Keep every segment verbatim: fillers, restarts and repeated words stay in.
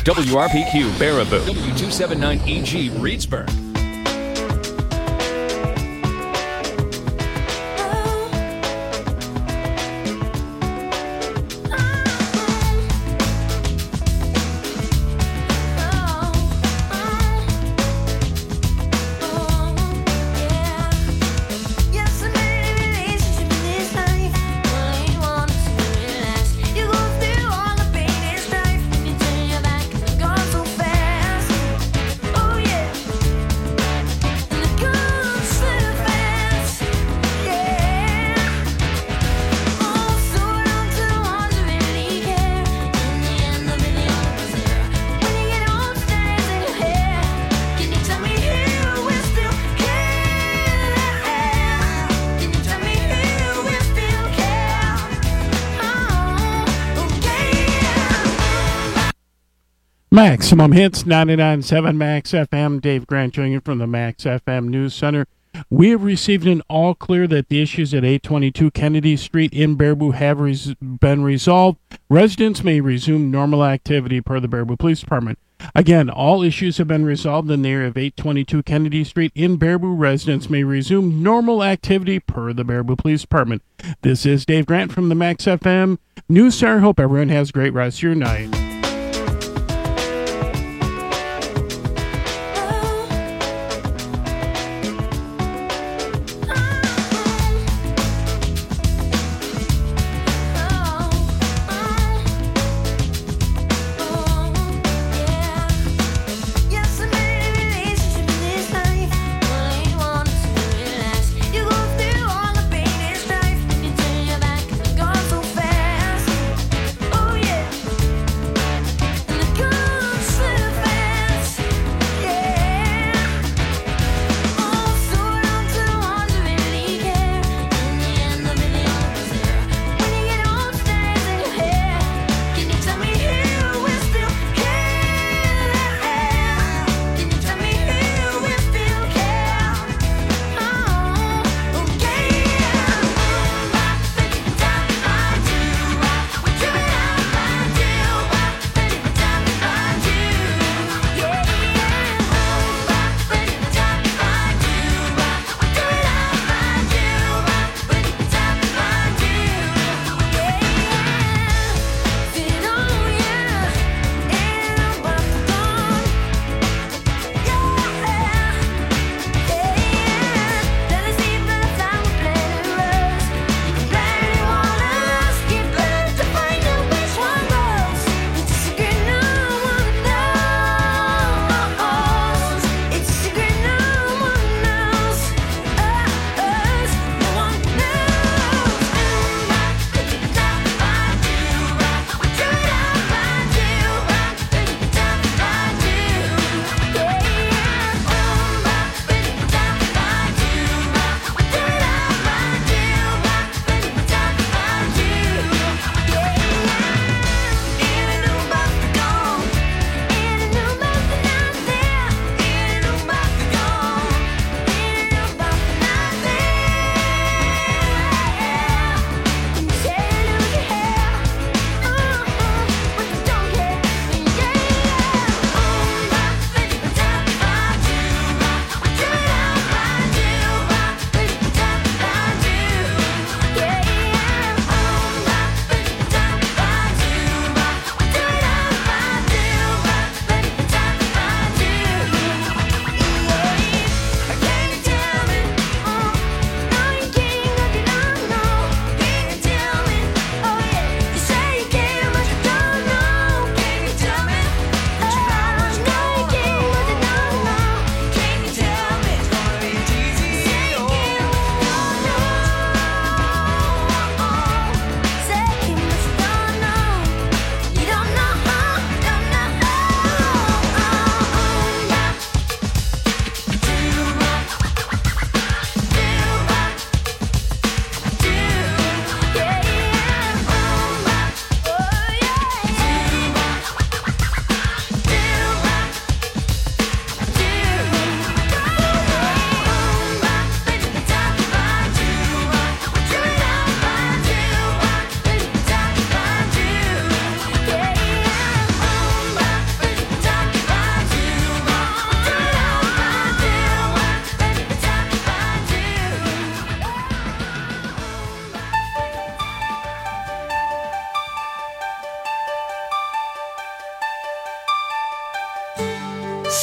W R P Q Baraboo, W two seventy-nine E G Reedsburg. Maximum Hits, ninety-nine point seven Max F M. Dave Grant Junior from the Max F M News Center. We have received an all clear that the issues at eight twenty-two Kennedy Street in Baraboo have res- been resolved. Residents may resume normal activity per the Baraboo Police Department. Again, all issues have been resolved in the area of eight twenty-two Kennedy Street in Baraboo. Residents may resume normal activity per the Baraboo Police Department. This is Dave Grant from the Max F M News Center. Hope everyone has a great rest of your night.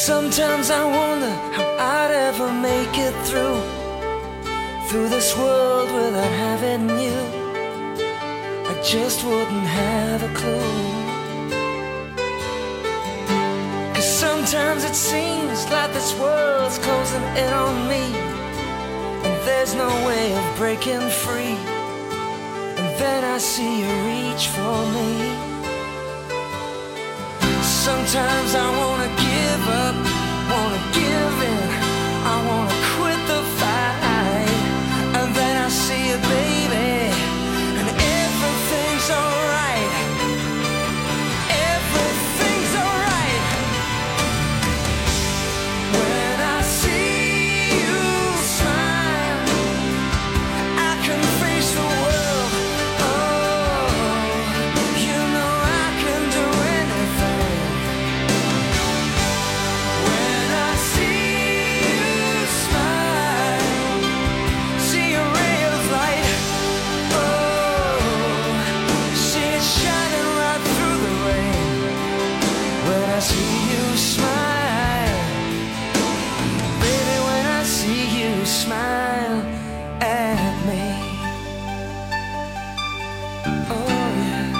Sometimes I wonder how I'd ever make it through Through this world without having you. I just wouldn't have a clue. Cause sometimes it seems like this world's closing in on me, and there's no way of breaking free. And then I see you reach for me. Sometimes I wanna give up, wanna give in, I wanna quit the fight. And then I see you, baby, and everything's alright. Everything's alright. When I see you smile, I can face the world. Oh, you know I can do anything. When I see you smile, see a ray of light. Oh, see it shining right through the rain. When I see you smile, baby, when I see you smile at me. Oh yeah.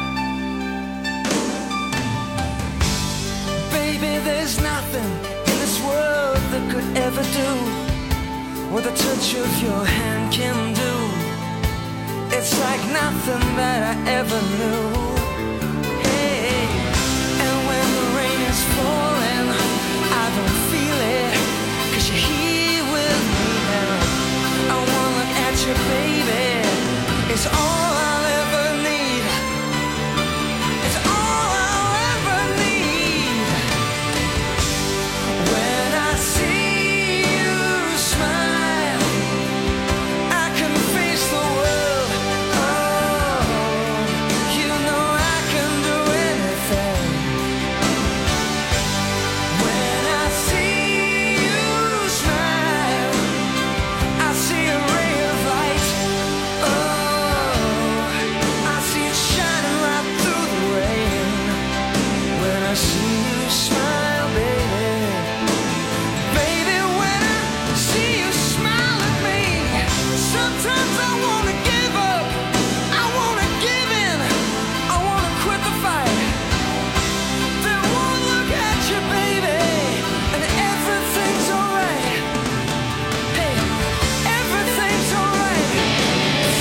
Baby, there's nothing in this world that could ever do what the touch of your hand can do. It's like nothing that I ever knew. Hey, and when the rain is falling, I don't feel it, cause you're here with me now. I wanna look at you, baby, it's all I'll ever need. It's all I'll ever need. When I see you smile, I can face the world. Oh, you know I can do anything. When I see you smile, I see a ray of light. Oh, I see it shining right through the rain. When I see you smile, baby, baby, when I see you smile at me, sometimes I wanna give up, I wanna give in, I wanna quit the fight. Then one look at you, baby, and everything's alright. Hey, everything's alright. It's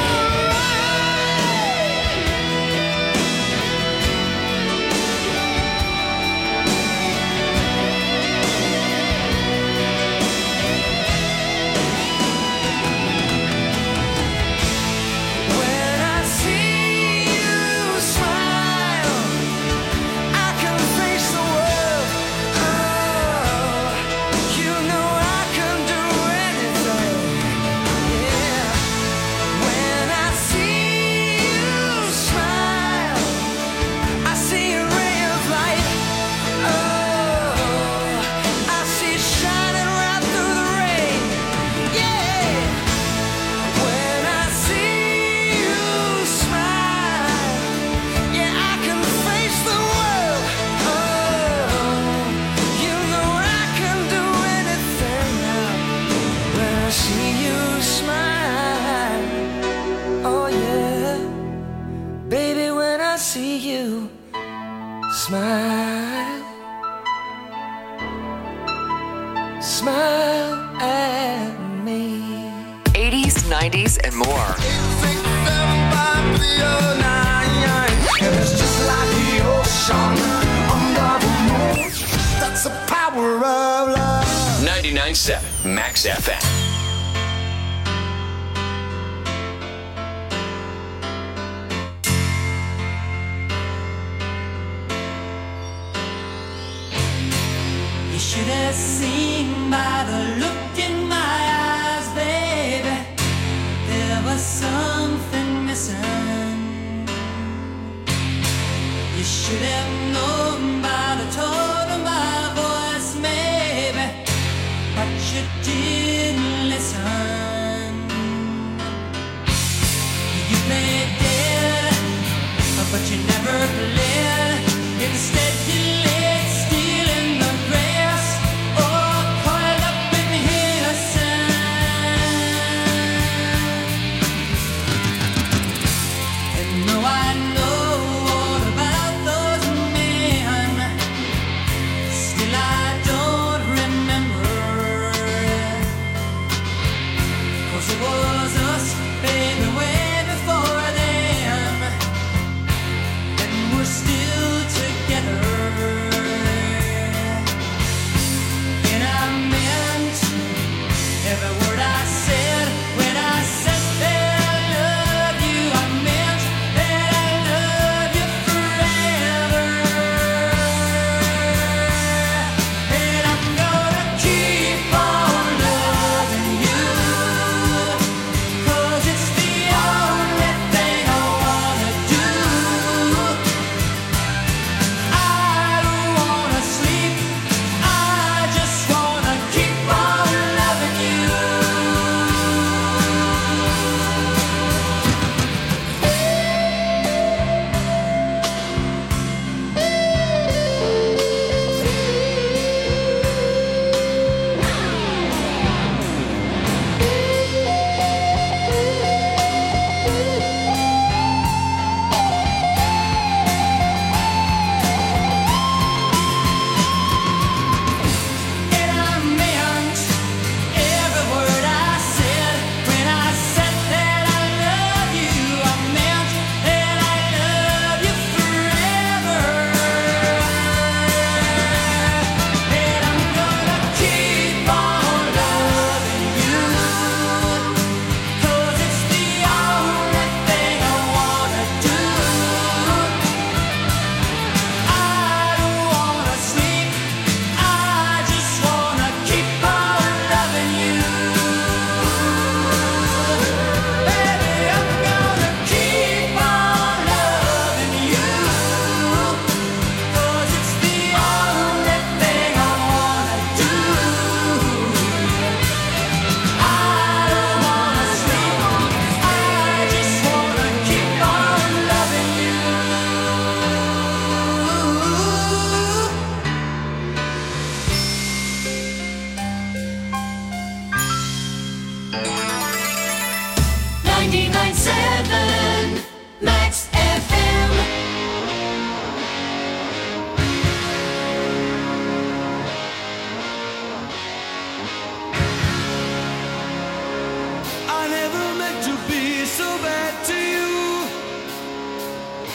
when I see you smile, I can face the world. Oh, you know I can do anything. Yeah. When I see you smile, I see a ray of light. Oh, I see it shining right through the rain. Yeah. When I see you smile, yeah, I can face the world. Oh, you know I can do anything now. When I see you smile, oh yeah, baby, when I see you smile, smile at me. eighties, nineties, and more. It's just like the ocean under the moon. That's the power of love. ninety-nine point seven Max F M. You should have seen by the look in my eyes, baby, there was something missing. You should have known by the tone of my voice, maybe, but you didn't listen. You played dead, but you never played. Instead you laid still in the grass.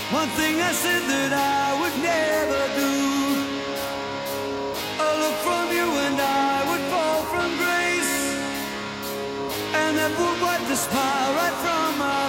One thing I said that I would never do. A look from you and I would fall from grace, and that would wipe the smile right from my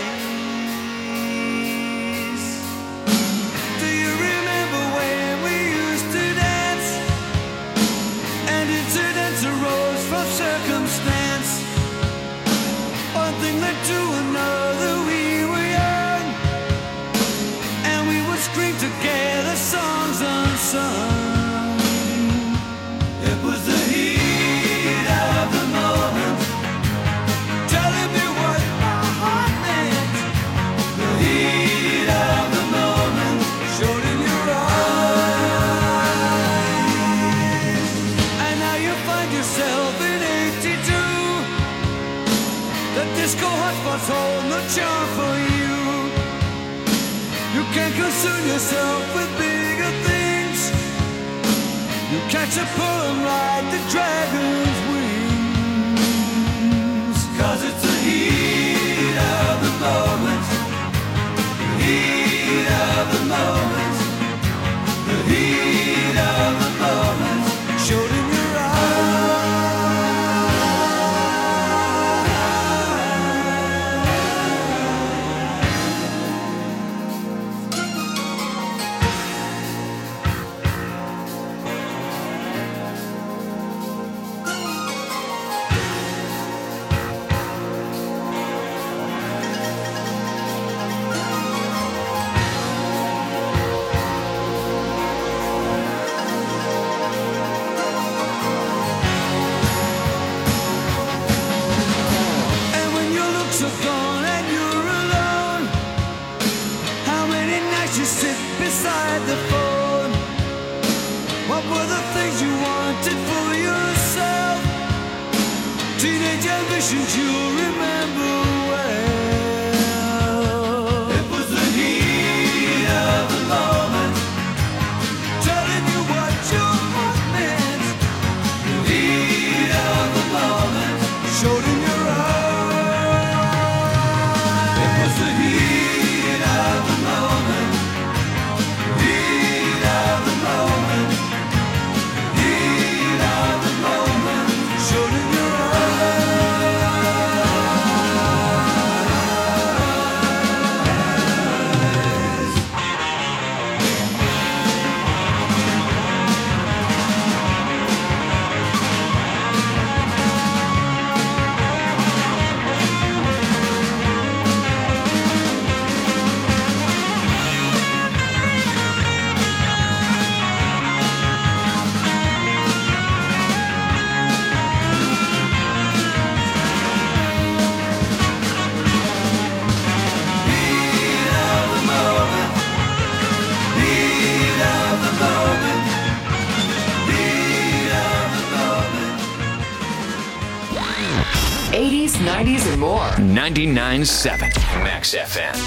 face. Do you remember when we used to dance, and incidents arose from circumstance? One thing led to another, we were young, and we would scream together songs unsung. It was the heat of the moment, telling me what my heart meant. The heat of the moment showed in your eyes. And now you find yourself in eighty-two. The disco hotspots hold no charm for you. You can't concern yourself with bigger things. You catch a poem like the dragon's wings. Cause it's the heat of the moment, the heat of the moment, the heat of the moment showed in your beside the phone. What were the things you wanted for yourself? Teenage ambitions you'll remember well. It was the heat of the moment, telling you what your heart meant. The heat of the moment showed in your eyes. It was the heat of the moment, heat of the moment, heat of the moment showed in your eighties, nineties, and more. ninety-nine point seven Max F M.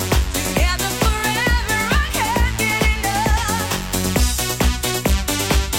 Together forever, I can't get enough.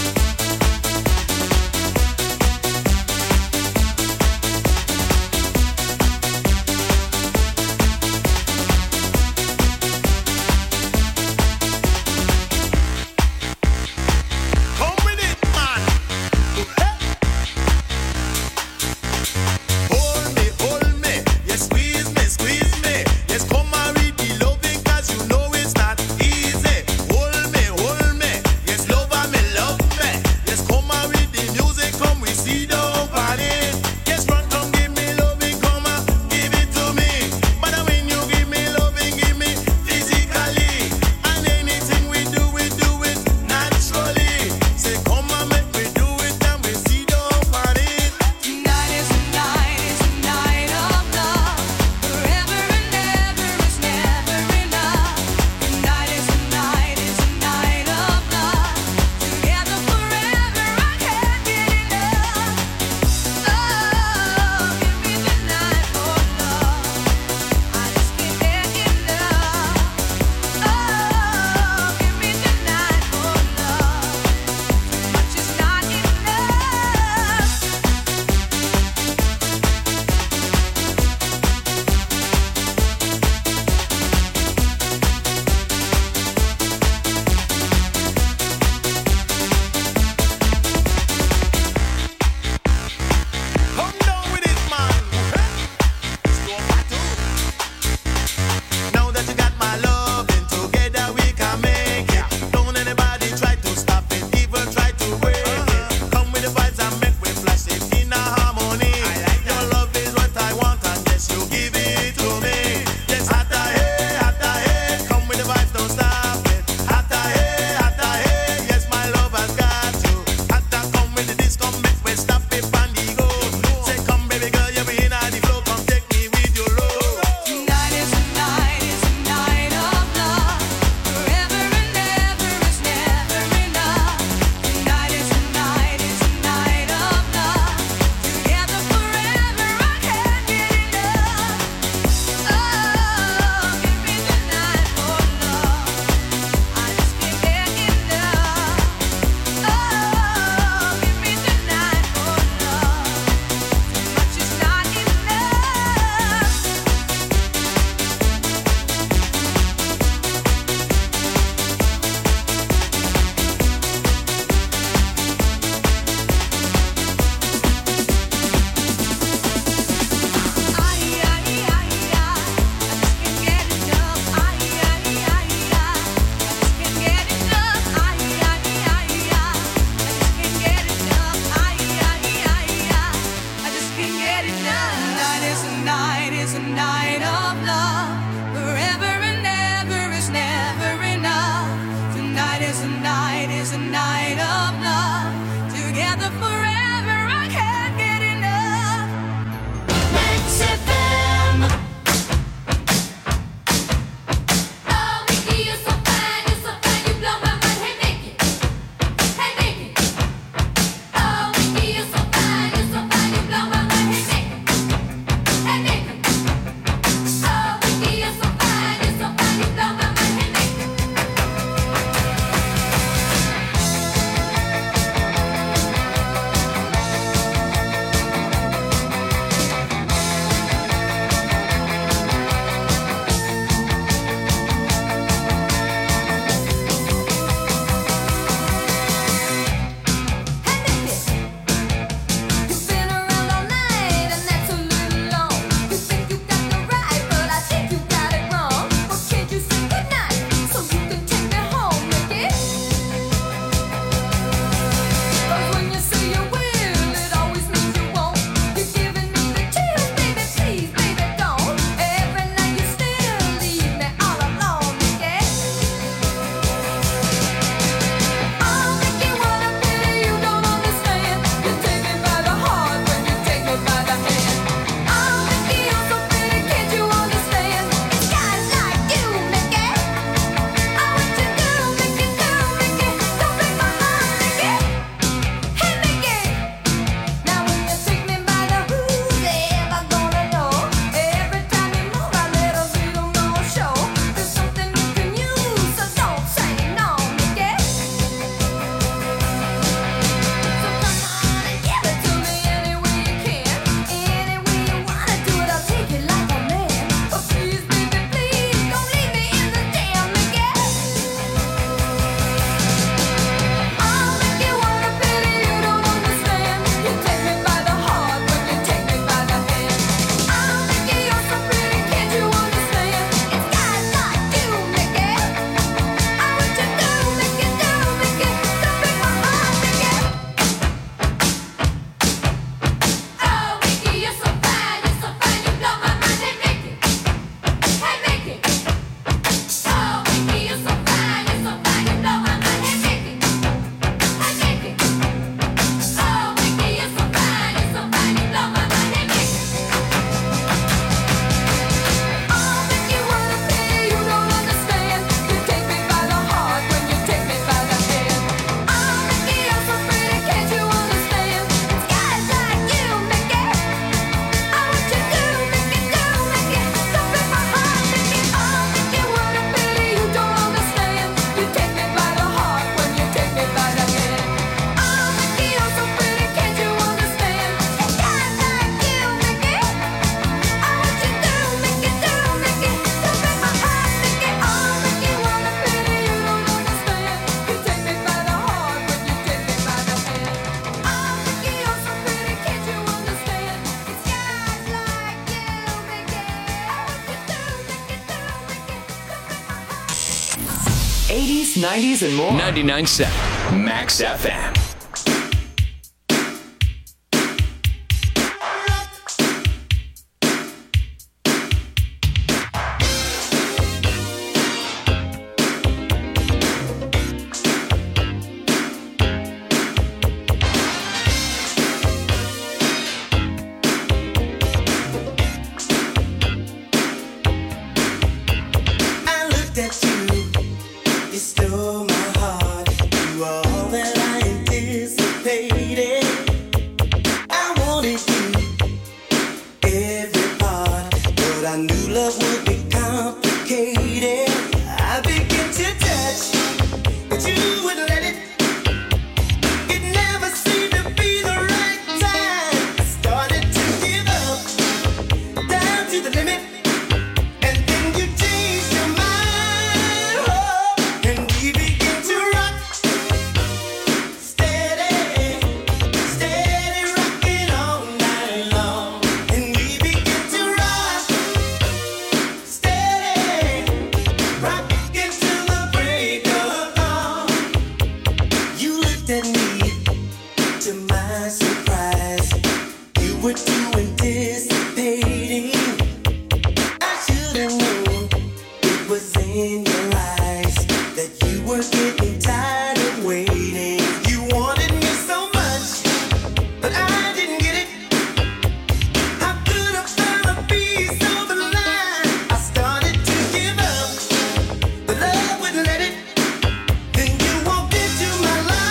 nineties, and more. ninety-nine point seven Max F M.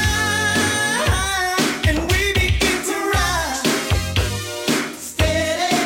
Steady.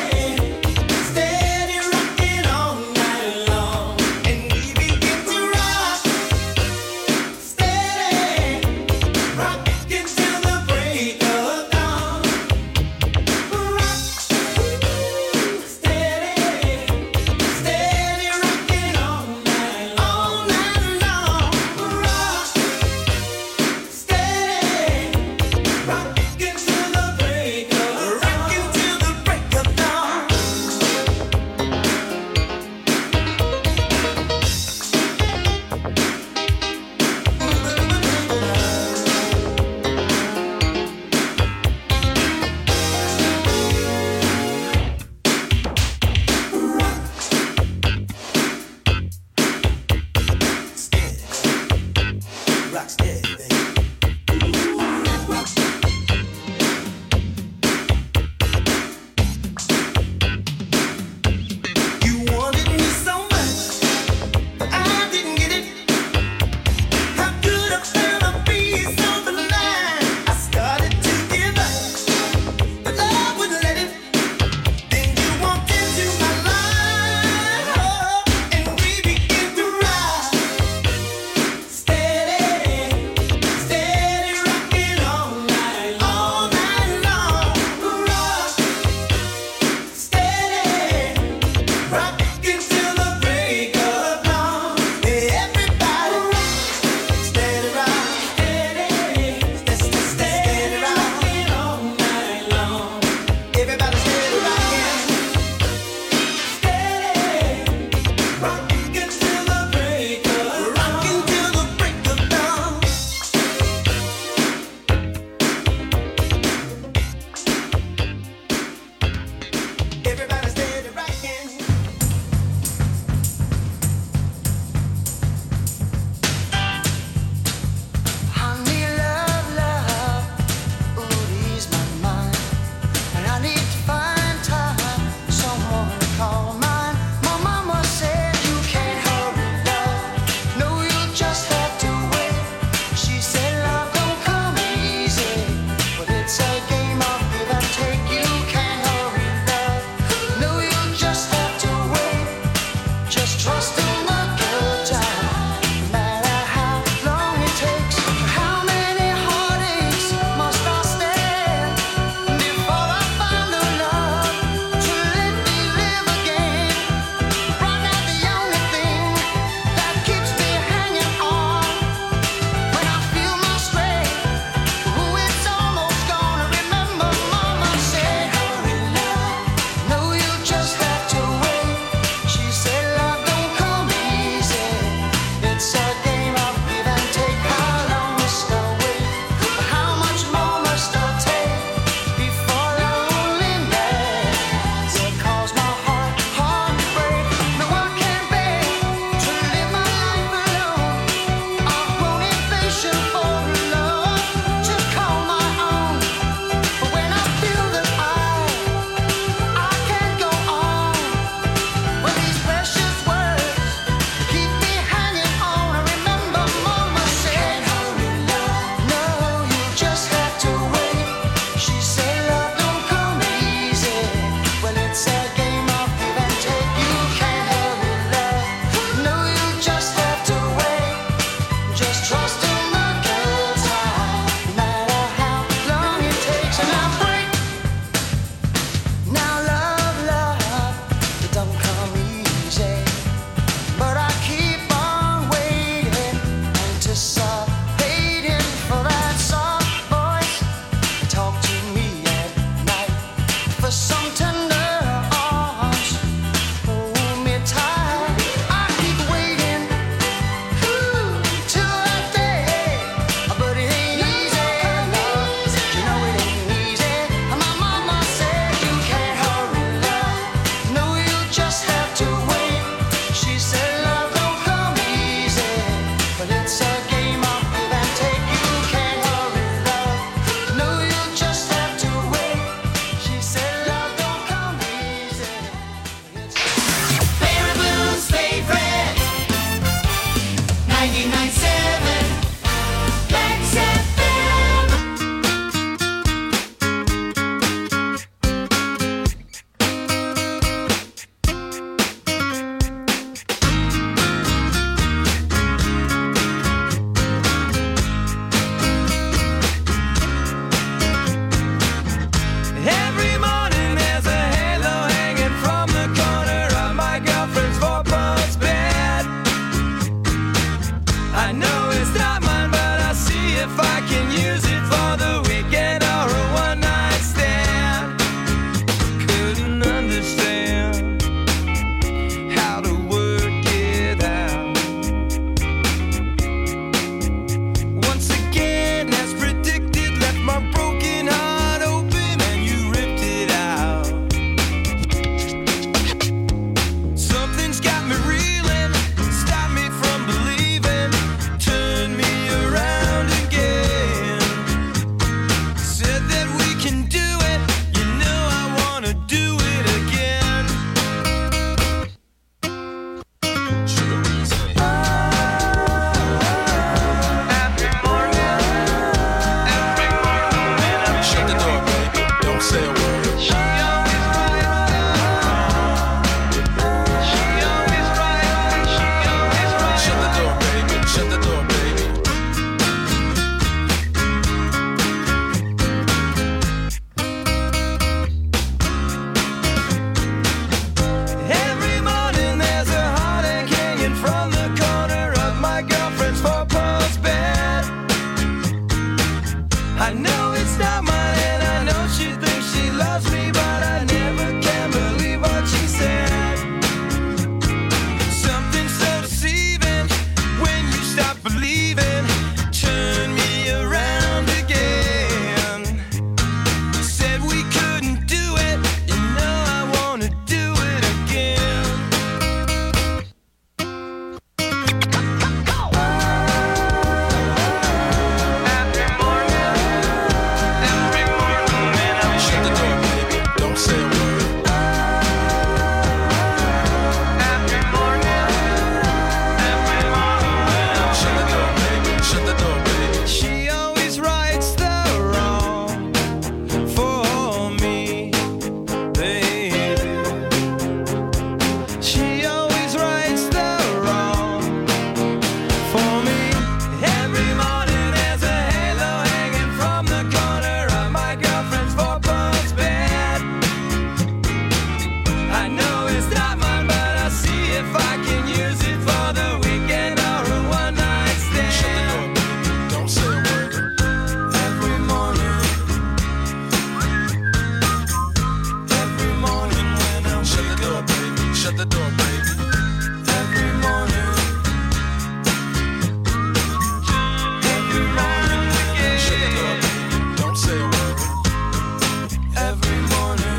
it's not mine, and I know she thinks she loves me, but I never can believe what she said. Something so deceiving when you stop believing. Turn me around again. Said we couldn't do it, you know I wanna do it again. Every morning, every morning when I'm shut the door, baby, don't say a word. Every morning, every morning when I'm shut the door, baby, shut the door, baby. She always rights the wrong for me, baby. She always rights the wrong for me. Every morning there's a halo hanging from the corner of my girlfriend's four-post bed. I know it's not mine, but I'll see if I can use it for the weekend or a one-night stand. Shut the door, baby. Don't say a word. Every morning, every morning when I'm shut the door, baby. Shut the door, baby. Every morning, every morning when I'm shut the door, baby. Don't say a word. Every morning,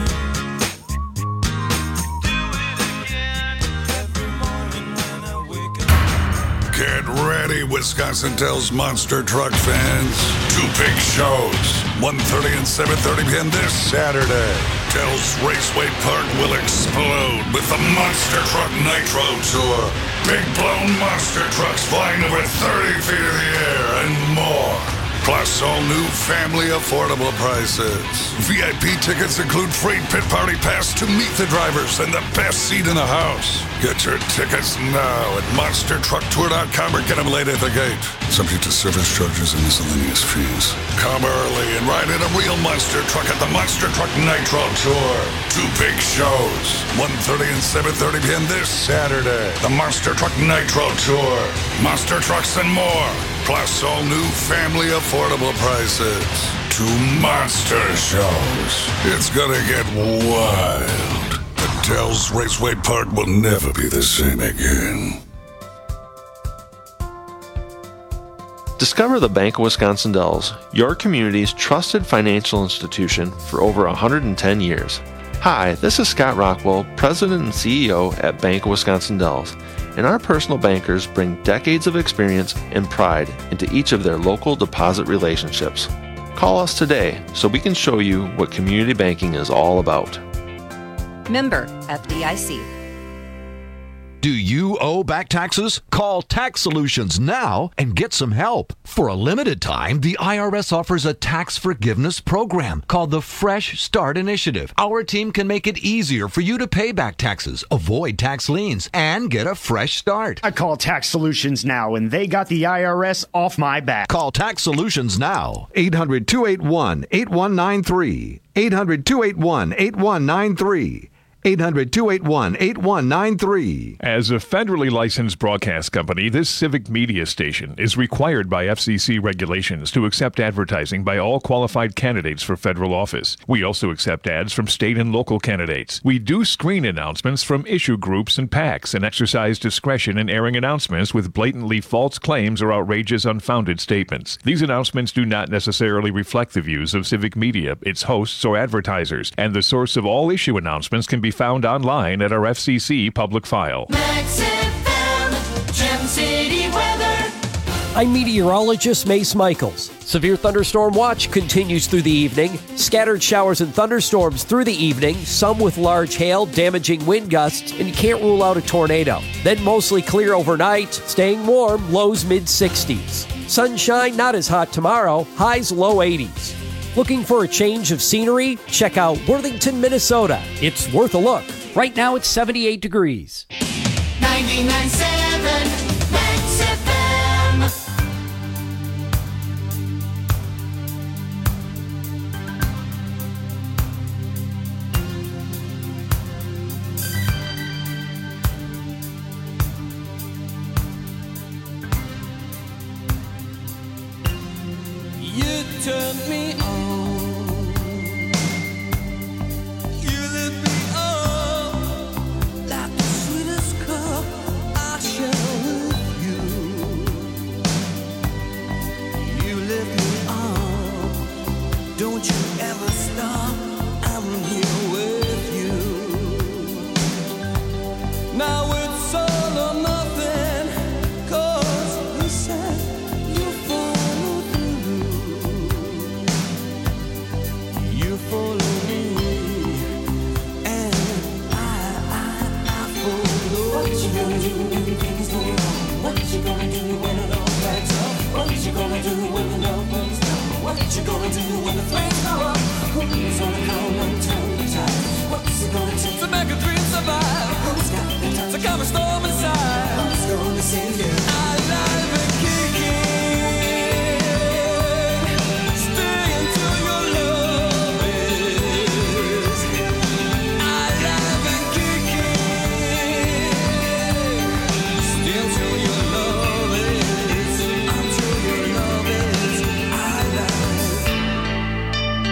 do it again. Every morning when I wake up. Get ready, Wisconsin Dells Monster Truck fans. Two big shows, one thirty and seven thirty p.m. this Saturday. Dells Raceway Park will explode with the Monster Truck Nitro Tour. Big blown monster trucks flying over thirty feet in the air and more. Plus all new family affordable prices. V I P tickets include free pit party pass to meet the drivers and the best seat in the house. Get your tickets now at monster truck tour dot com or get them late at the gate. Subject to service charges and miscellaneous fees. Come early and ride in a real monster truck at the Monster Truck Nitro Tour. Two big shows, one thirty and seven thirty p.m. this Saturday. The Monster Truck Nitro Tour. Monster trucks and more. Plus all new family affordable prices. Two monster shows. It's gonna get wild. The Dells Raceway Park will never be the same again. Discover the Bank of Wisconsin Dells, your community's trusted financial institution for over one hundred ten years. Hi, this is Scott Rockwell, President and C E O at Bank of Wisconsin Dells, and our personal bankers bring decades of experience and pride into each of their local deposit relationships. Call us today so we can show you what community banking is all about. Member F D I C. Do you owe back taxes? Call Tax Solutions now and get some help. For a limited time, the I R S offers a tax forgiveness program called the Fresh Start Initiative. Our team can make it easier for you to pay back taxes, avoid tax liens, and get a fresh start. I call Tax Solutions now, and they got the I R S off my back. Call Tax Solutions now. eight hundred, two eight one, eight one nine three. eight hundred, two eight one, eight one nine three. eight hundred, two eight one, eight one nine three. As a federally licensed broadcast company, this civic media station is required by F C C regulations to accept advertising by all qualified candidates for federal office. We also accept ads from state and local candidates. We do screen announcements from issue groups and PACs and exercise discretion in airing announcements with blatantly false claims or outrageous, unfounded statements. These announcements do not necessarily reflect the views of civic media, its hosts, or advertisers, and the source of all issue announcements can be found online at our F C C public file. Max F M, Gem City weather. I'm meteorologist Mace Michaels. Severe thunderstorm watch continues through the evening. Scattered showers and thunderstorms through the evening, some with large hail, damaging wind gusts, and you can't rule out a tornado. Then mostly clear overnight, staying warm, lows mid sixties. Sunshine not as hot tomorrow, highs low eighties. Looking for a change of scenery? Check out Worthington, Minnesota. It's worth a look. Right now it's seventy-eight degrees. ninety-nine point seven Max F M. You turned me on. Don't you ever stop, I'm here with you. Now it's all or nothing, 'cause you said you follow through. You follow me, and I, I, I follow. What you gonna do when things go wrong? What you gonna do when it all backs up? What you gonna do when the love comes down? What you gonna do when the flames go up? Who's gonna come and turn the tide? What's it gonna take to make a dream survive? Who's got the time to calm a storm inside? Who's gonna save you? Alive and kicking. Stay until your love is alive and kicking. Stay until your love is, until your love is alive.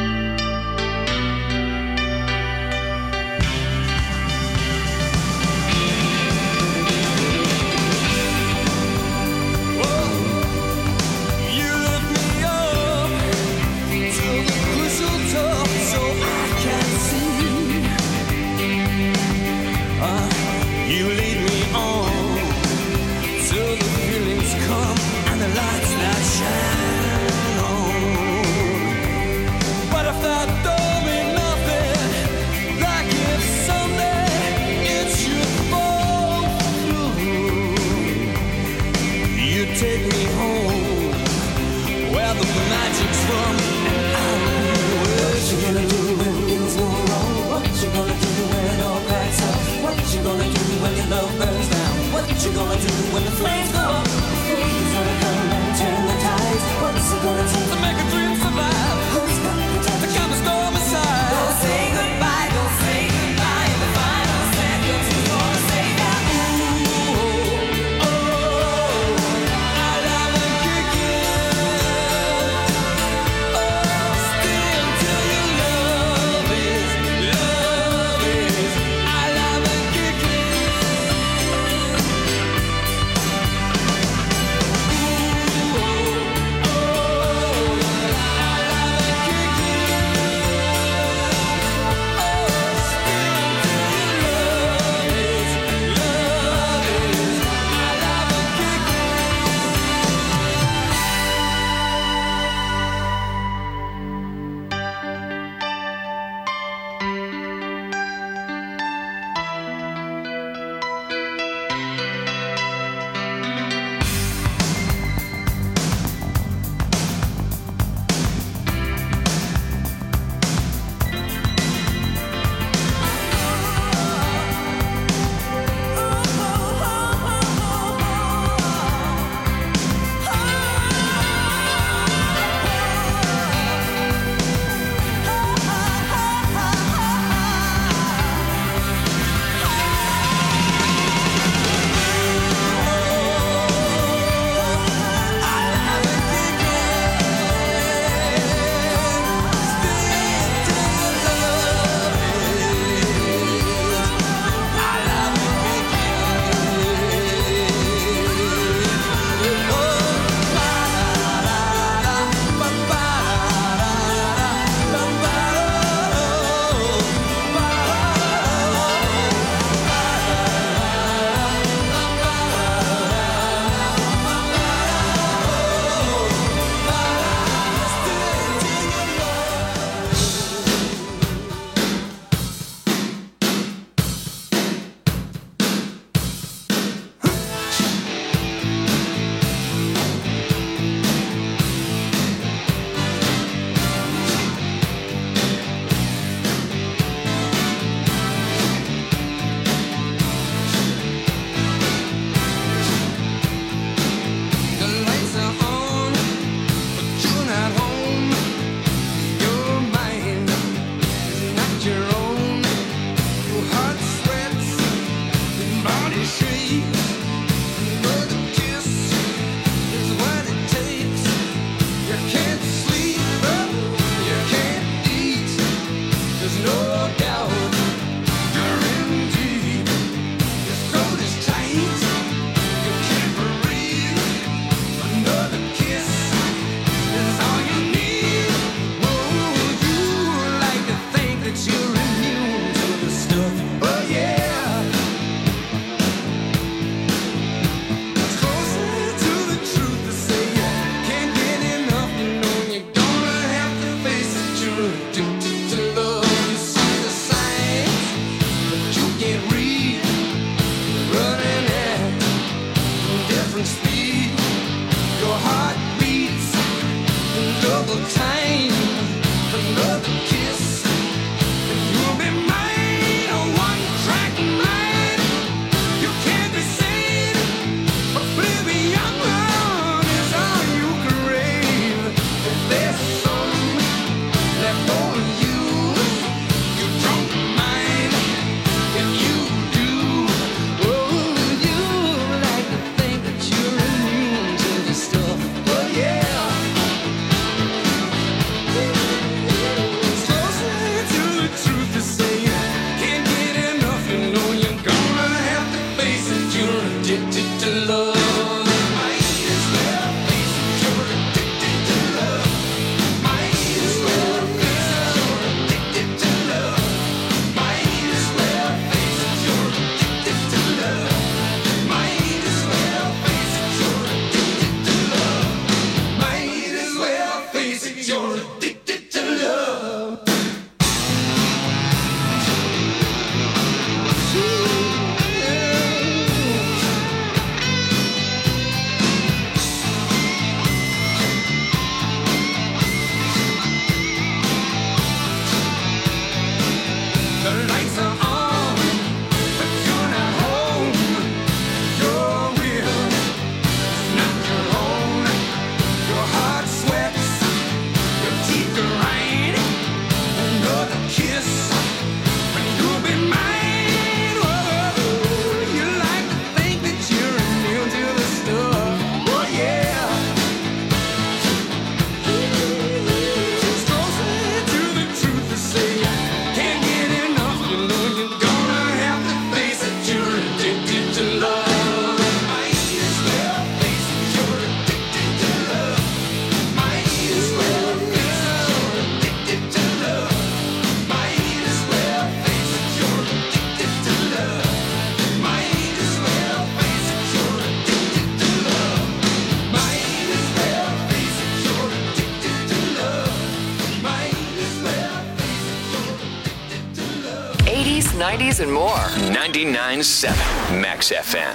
eighties, nineties, and more. ninety-nine point seven Max F M.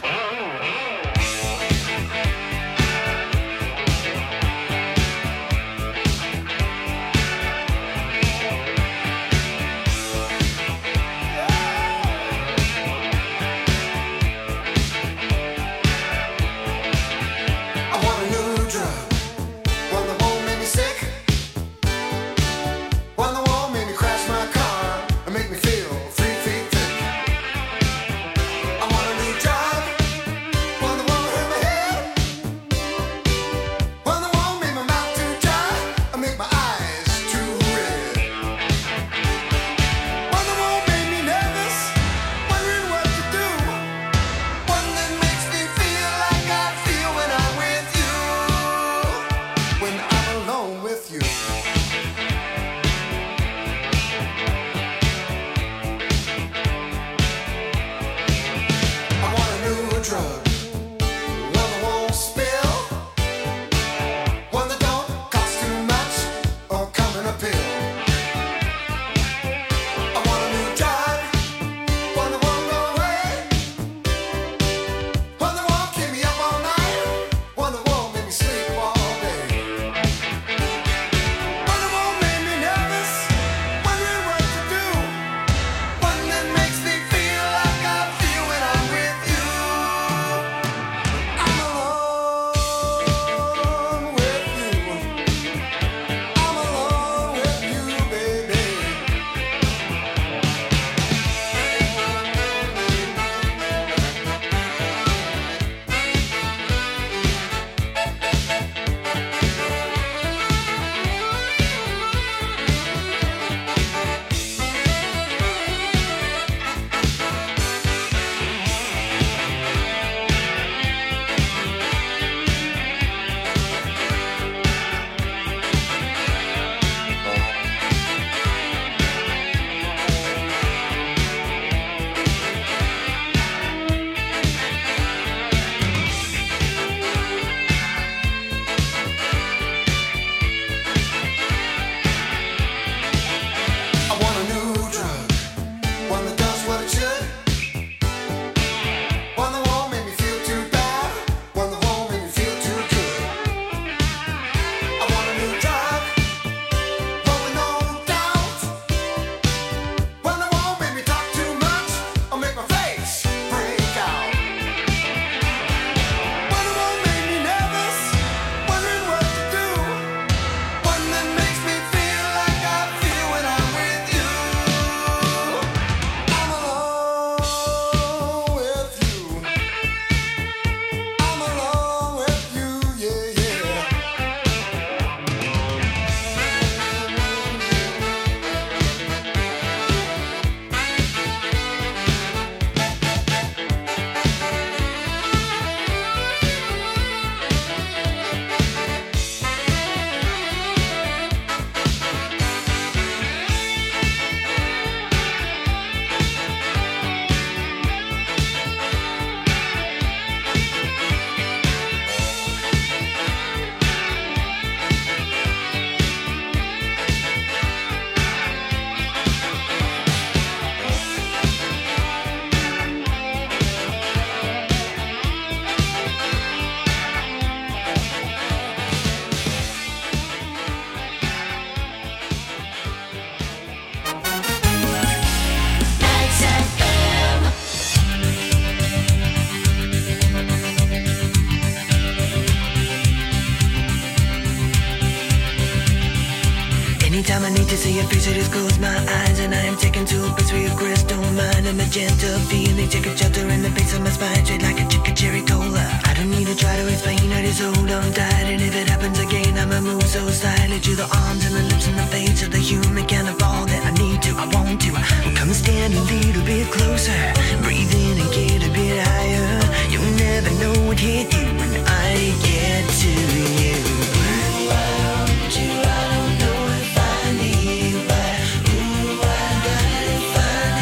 Anytime I need to see your face, I just close my eyes, and I am taken to a place where your crystal mind and magenta feeling take a shelter in the base of my spine, straight like a chicken cherry cola. I don't need to try to explain, I just hold on tight, and if it happens again, I'ma move so silently to the arms and the lips and the face of the human kind of all that I need to, I want to. Come and stand a little bit closer, breathe in and get a bit higher. You'll never know what hit you when I get to you. Ooh, I want you, I don't know if I need you, but ooh, I gotta find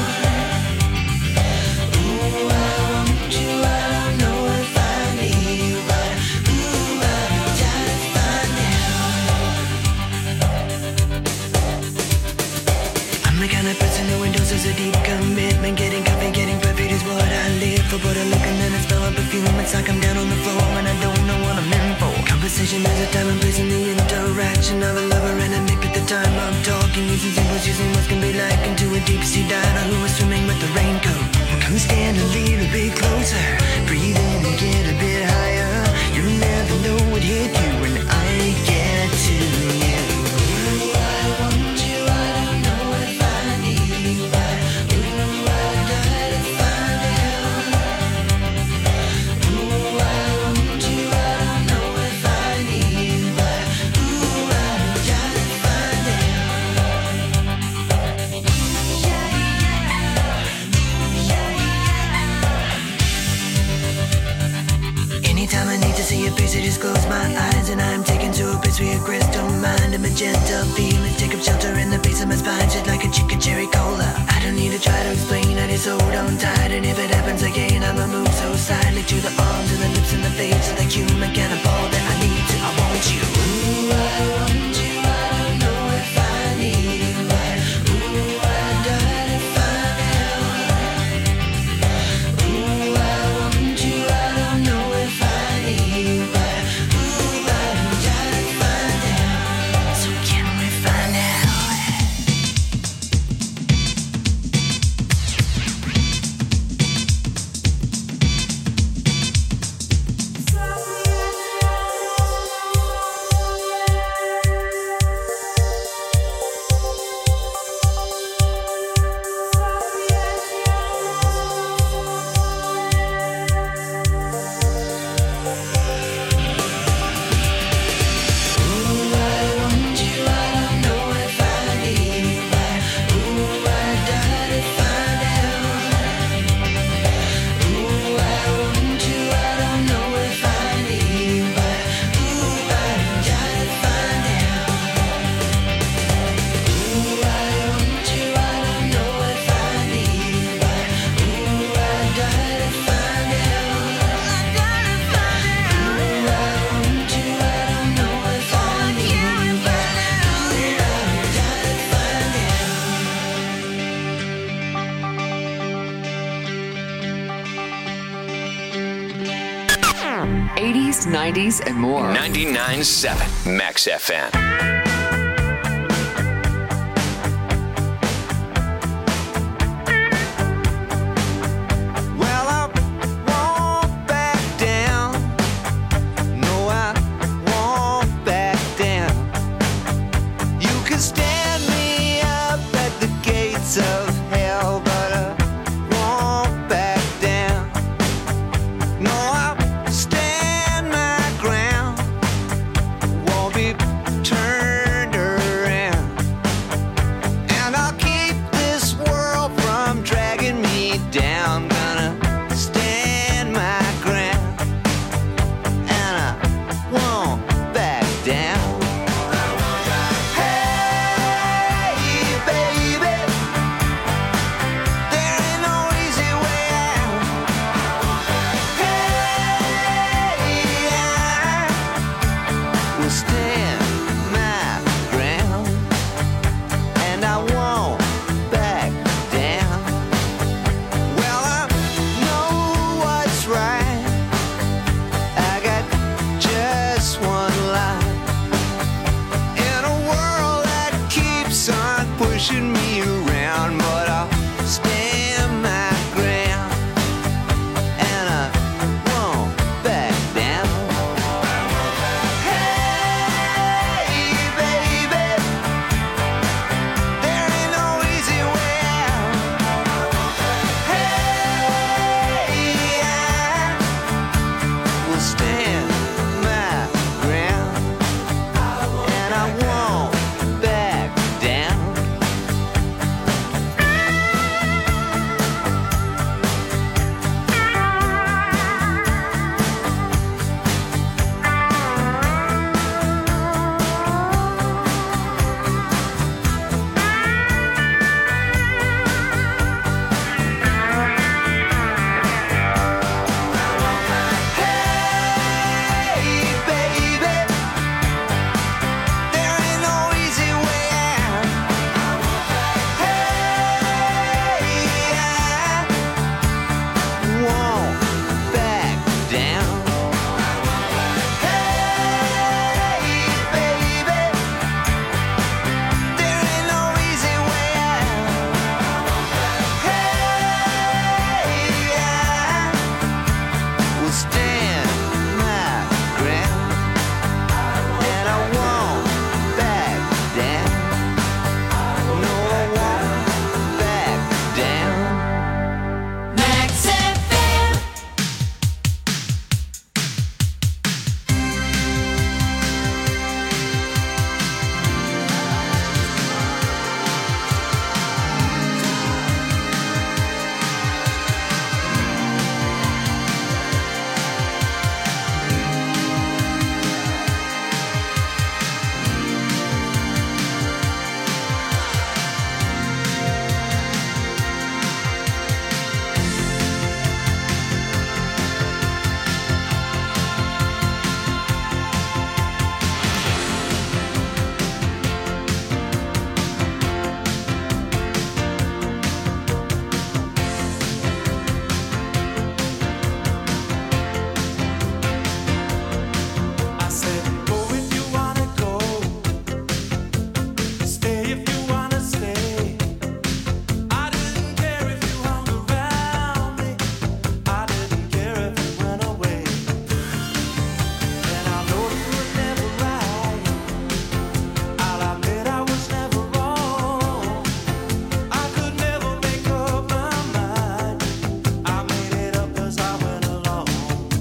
out. Ooh, I want you, I don't know if I need you, but ooh, I gotta find out. I'm the kind of person who endorses a deep commitment. Getting coffee, getting perfect is what I live for. But I look and then I smell of perfume. It's like I'm down on the floor and I don't know what I'm in for. Conversation is a time and place in the interaction of a lover and a mate at the time I'm talking. Using symbols, using what can be likened to a deep sea diver who is swimming with the raincoat. Come stand a little bit closer, breathe in and get a bit higher. You never know what hit you when I get to you. I want you, I don't know if I need you. I, ooh, I gotta find out. Ooh, I want you, I don't know if I need you. I, ooh, I gotta find out. Yeah, yeah. Anytime I need to see your face, I just close my eyes and I'm taken to a place where your crystal mind and magenta feelings take up shelter in the base of my spine, shit like a chicken cherry cola. I don't need to try to explain, I just hold on tight, and if it happens again, I'ma move so silently to the arms and the lips and the face of the human cannibal that I need to. I want you. Ooh, I want you. I don't know if I need you. I, ooh, I gotta find out. Ooh, I want you. I don't know if I need you. I, ooh, I gotta find out. So can we find out? eighties, nineties, and more. ninety-nine point seven Max F M. Well, I won't back down. No, I won't back down. You can stand me up at the gates of hell, but I won't back down. No, I'll stand my ground. Won't be turned around. And I'll keep this world from dragging me down. Gonna stand my ground. And I won't back down. Hey, baby, there ain't no easy way out. Hey, I will stand my ground, and I won't back down. Well, I know what's right. I got just one life in a world that keeps on pushing me